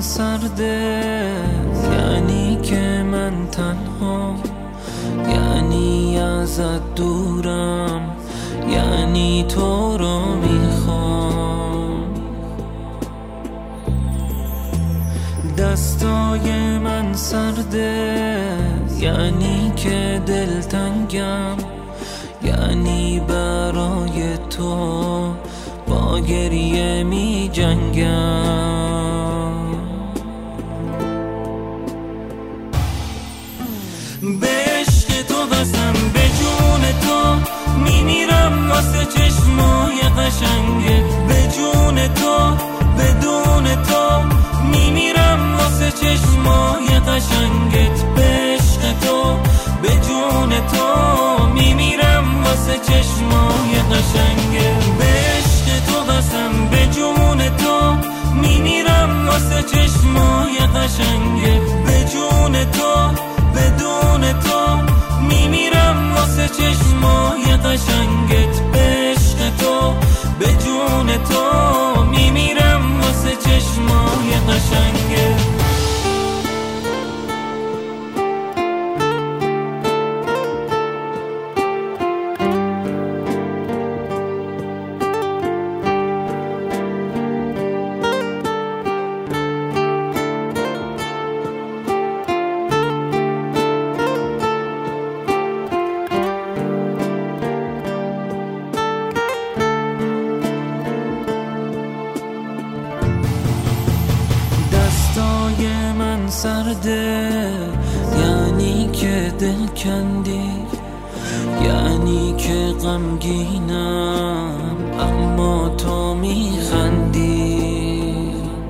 سرده، یعنی که من تنها، یعنی ازت دورم، یعنی تو رو میخوام. دستای من سرده، یعنی که دلتنگم، یعنی برای تو با گریه می جنگم. به عشق تو قسم، به جون تو میمیرم واسه چشمای قشنگت، به جون تو بدون تو میمیرم واسه چشمای قشنگت، به عشق تو به جون تو میمیرم واسه چشمای قشنگت، به عشق تو قسم، به جون تو میمیرم واسه چشمای قشنگت، به جون تو بدون تو میمیرم واسه چشمای قشنگت، به عشق تو به جون تو میمیرم واسه چشمای قشنگت. دستای من سرده، یعنی که دل کندی، یعنی که غمگینم اما تو میخندی.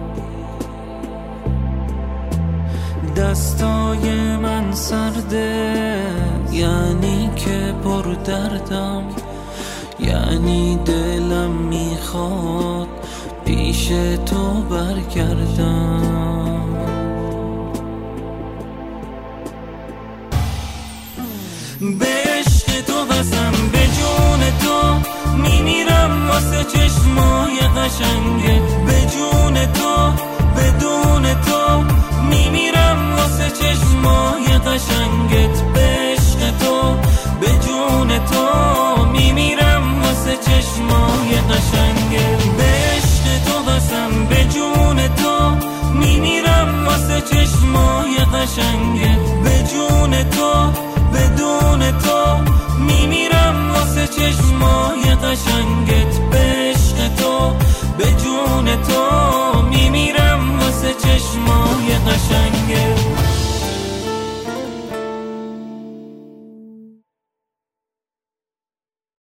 دستای من سرده، یعنی که پر دردم، یعنی دلم میخواد پیش تو برگردم. به عشق تو قسم، به جون تو میمیرم واسه چشمای قشنگت، به جون تو بدون تو میمیرم واسه چشمای قشنگت،